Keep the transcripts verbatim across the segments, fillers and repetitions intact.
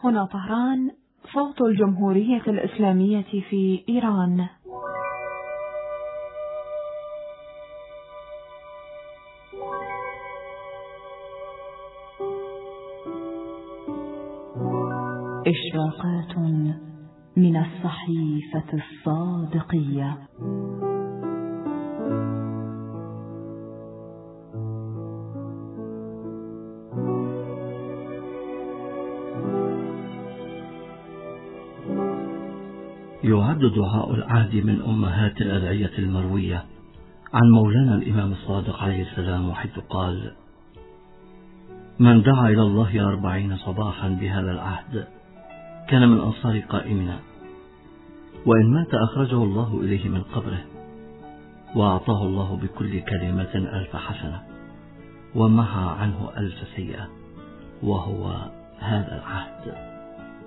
هنا طهران، صوت الجمهورية الإسلامية في إيران. إشراقات من الصحيفة الصادقية. يعد دعاء العهد من أمهات الأدعية المروية عن مولانا الإمام الصادق عليه السلام، حيث قال: من دعا إلى الله أربعين صباحا بهذا العهد كان من أنصار قائمنا، وإن مات أخرجه الله إليه من قبره، وأعطاه الله بكل كلمة ألف حسنة، ومحى عنه ألف سيئة، وهو هذا العهد.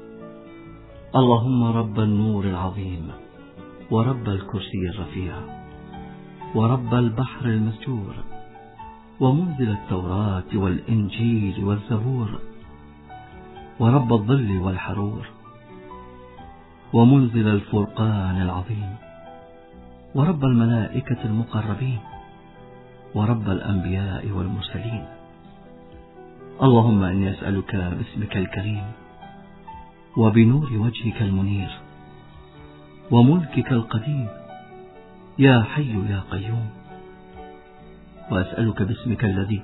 اللهم رب النور العظيم، ورب الكرسي الرفيع، ورب البحر المسجور، ومنزل التوراة والإنجيل والزبور، ورب الظل والحرور، ومنزل الفرقان العظيم، ورب الملائكة المقربين، ورب الأنبياء والمرسلين. اللهم إني أسألك باسمك الكريم، وبنور وجهك المنير، وملكك القديم، يا حي يا قيوم، وأسألك باسمك الذي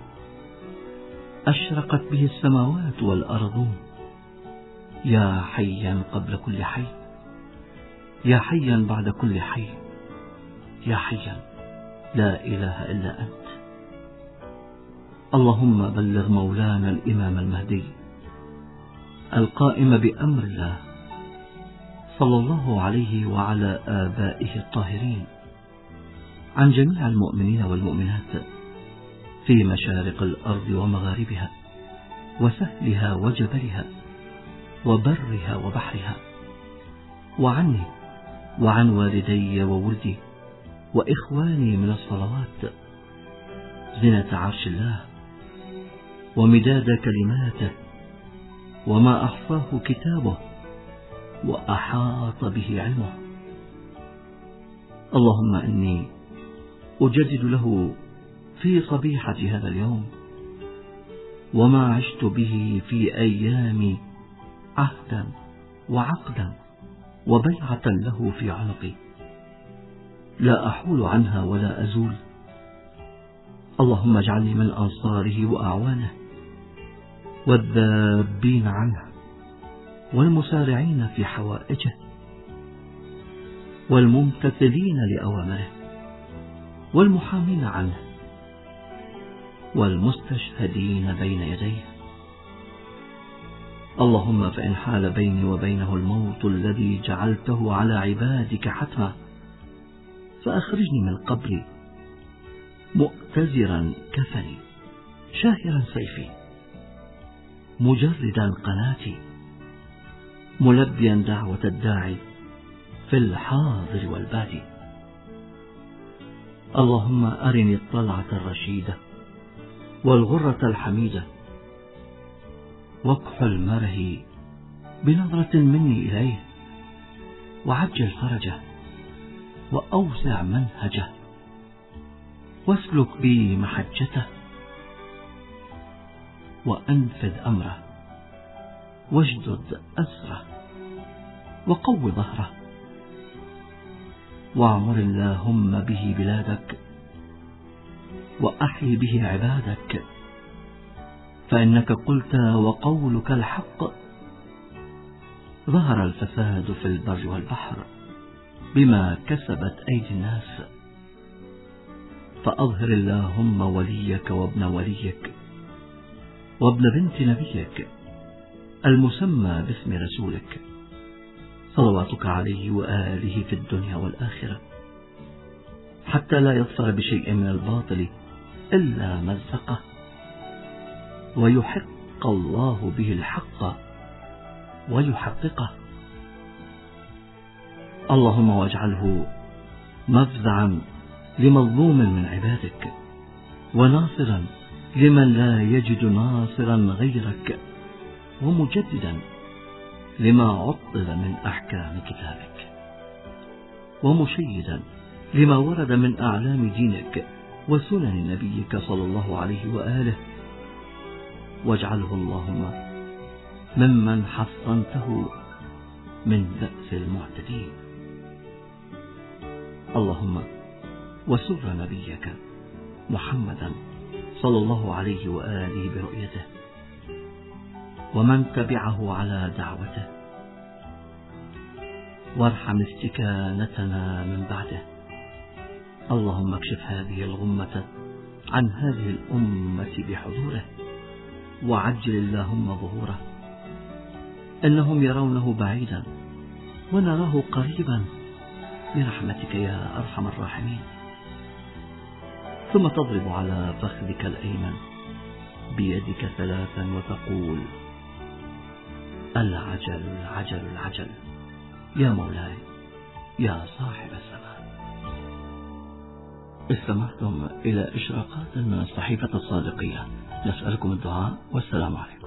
أشرقت به السماوات والأرضون، يا حيا قبل كل حي، يا حيا بعد كل حي، يا حيا لا إله إلا أنت. اللهم بلغ مولانا الإمام المهدي القائم بأمر الله صلى الله عليه وعلى آبائه الطاهرين عن جميع المؤمنين والمؤمنات في مشارق الأرض ومغاربها، وسهلها وجبلها، وبرها وبحرها، وعني وعن والدي وولدي وإخواني من الصلوات زنة عرش الله، ومداد كلماته، وما أحصاه كتابه، وأحاط به علمه. اللهم إني أجدد له في صبيحة هذا اليوم وما عشت به في أيامي عهدا وعقدا وبيعة له في عنقي لا أحول عنها ولا أزول. اللهم اجعلني من أنصاره وأعوانه، والذابين عنه، والمسارعين في حوائجه، والممتثلين لأوامره، والمحامين عنه، والمستشهدين بين يديه. اللهم فإن حال بيني وبينه الموت الذي جعلته على عبادك حتما، فأخرجني من قبري مؤتزرا كفني، شاهرا سيفي، مجردا قناتي، ملبيا دعوة الداعي في الحاضر والبادي. اللهم أرني الطلعة الرشيدة والغرة الحميدة، واكحل مرهي بنظرة مني إليه، وعجل فرجه، وأوسع منهجه، واسلك بي محجته، وأنفذ أمره، واجدد أسره، وقو ظهره، واعمر اللهم به بلادك، وأحي به عبادك، فإنك قلت وقولك الحق: ظهر الفساد في البر والبحر بما كسبت أيدي الناس. فأظهر اللهم وليك وابن وليك وابن بنت نبيك المسمى باسم رسولك صلواتك عليه وآله في الدنيا والآخرة، حتى لا يظفر بشيء من الباطل إلا مزقه، ويحق الله به الحق ويحققه. اللهم واجعله مفزعا لمظلوم من عبادك، وناصرا لمن لا يجد ناصرا غيرك، ومجددا لما عطل من أحكام كتابك، ومشيدا لما ورد من أعلام دينك وسنن نبيك صلى الله عليه وآله، واجعله اللهم ممن حصنته من بأس المعتدين. اللهم وسر نبيك محمدا صلى الله عليه وآله برؤيته، ومن تبعه على دعوته، وارحم استكانتنا من بعده. اللهم اكشف هذه الغمة عن هذه الأمة بحضوره، وعجل اللهم ظهوره. إنهم يرونه بعيدا ونراه قريبا برحمتك يا أرحم الراحمين. ثم تضرب على فخذك الأيمن بيدك ثلاثا وتقول: العجل العجل العجل يا مولاي يا صاحب الزمان. استمعتم إلى إشراقات من الصحيفة الصادقية. نسألكم الدعاء، والسلام عليكم.